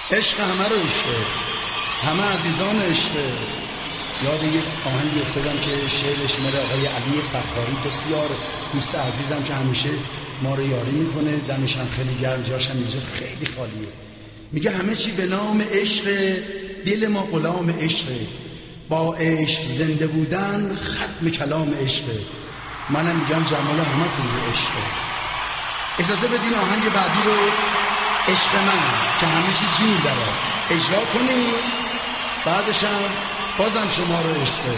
عشق همه رو عشقه، همه عزیزان عشقه. یاد یک آهنگی افتادم که شعرش مال آقای علی فخاری، بسیار دوست عزیزم که همیشه ما رو یاری میکنه، دمش هم خیلی گرم، جاش هم اینجا خیلی خالیه. میگه همه چی به نام عشق، دل ما غلام عشق، با عشق زنده بودن ختم کلام عشق. منم میگم جمال همتون رو عشق. اجازه بدین آهنگ بعدی رو عشق من که همه چی جور داره اجرا کنی، بعدش هم بازم شما رو عشقه.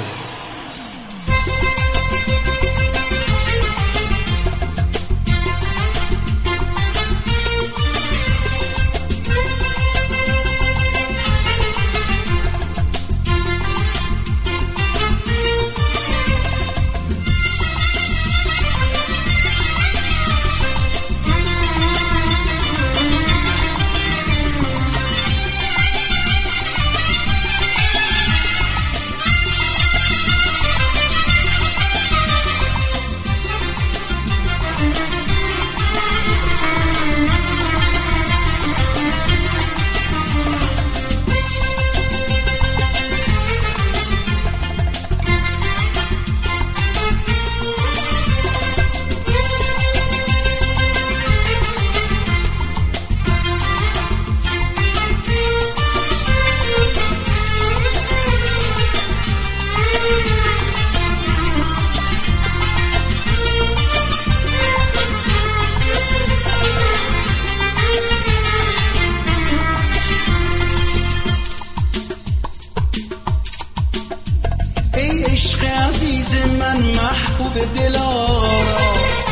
عشق عزیز من محبوب دلارا،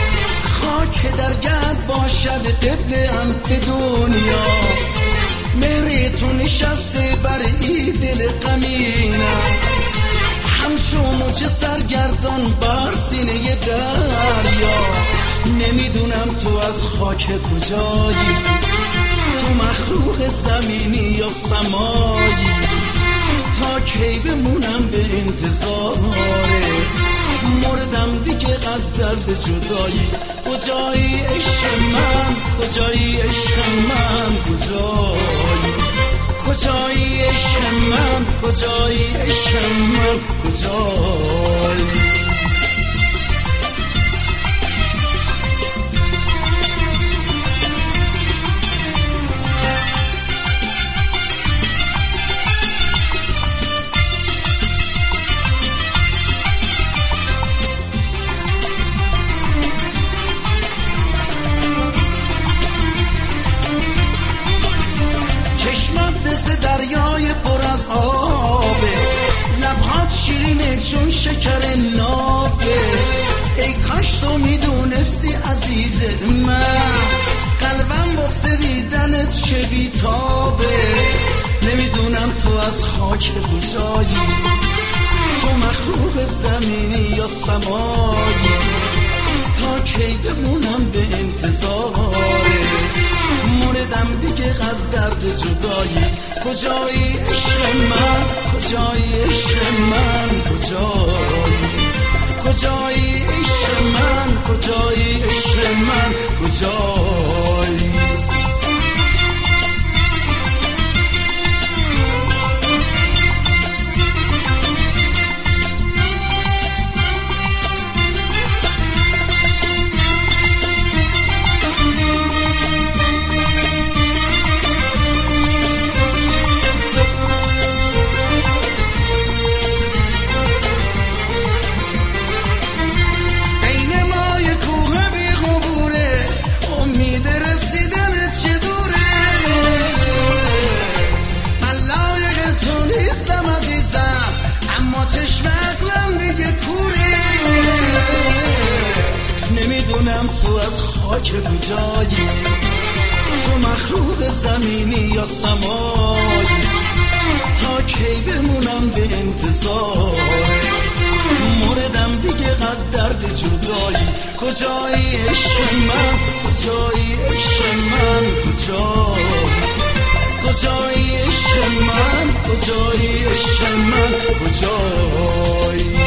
خاک در گرد باشد قبله‌ام به دنیا. مهر تو نشسته بر این دل غمینم، همچو موج سرگردان بر سینه دریا. نمیدونم تو از خاک کجایی، تو مخلوق زمینی یا سمایی. تا کی بمونم به انتظاره، مردم دیگه از درد جدایی. کجایی عشق من، کجایی عشق من، کجایی؟ کجایی عشق من، کجایی عشق من، کجایی؟ مثل دریای پر از آبه، لبهات شیرینه چون شکر نابه. ای کاش تو میدونستی عزیز من، قلبم واسه دیدنت چه بیتابه. نمیدونم تو از خاک کجایی، تو مخلوق زمینی یا سمایی. تا کی بمونم به انتظاره، مردم دیگه از درد جدایی. کجایی عشق من، کجایی عشق من، کجایی؟ کجایی عشق من، کجایی عشق من، کجایی؟ تو از خاک کجایی، تو مخلوق زمینی یا سمایی. تا کی بمونم به انتظار، مردم دیگه از درد جدایی. کجایی عشق من، کجایی عشق من، کجایی؟ کجایی عشق من، کجایی عشق من، کجایی؟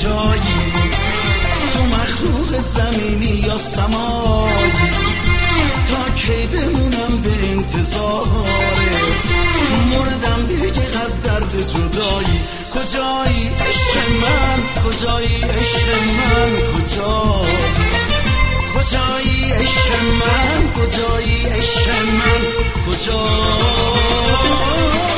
کجایی، تو مخلوق زمینی یا سمایی، تا کی بمونم به انتظاره، مردم دیگه از درد جدایی. کجایی عشق من، کجایی عشق من، کجایی عشق من، کجایی عشق من، کجایی